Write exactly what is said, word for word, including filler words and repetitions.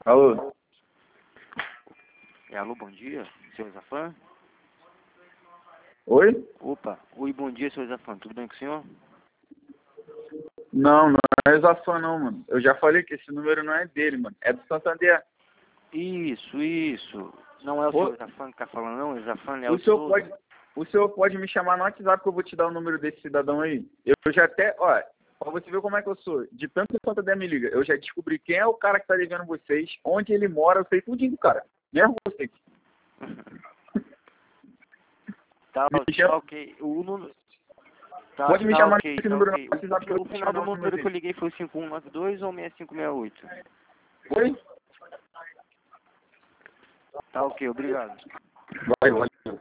Alô? É, alô, bom dia, senhor Zafan? Oi? Opa, oi, bom dia, senhor Zafan, tudo bem com o senhor? Não, não é Zafan não, mano. Eu já falei que esse número não é dele, mano. É do Santander. Isso, isso. Não é o Ô, senhor Zafan que tá falando, não? É Zafan o Leal de senhor Souza? pode, o senhor pode me chamar no WhatsApp que eu vou te dar o número desse cidadão aí. Eu, eu já até, ó, pra você ver como é que eu sou. De tanto que o Santander me liga, eu já descobri quem é o cara que tá devendo vocês, onde ele mora, eu sei tudinho do cara. Mesmo vocês. Tá, Me tá chama, ok. O número... Tá, pode me tá chamar ok, nesse tá número no ok. O, WhatsApp que eu o vou te final do mandar o número número que eu dele. liguei foi cinco um nove dois ou seis cinco seis oito? Oi? Tá ok, obrigado. Vai, vai.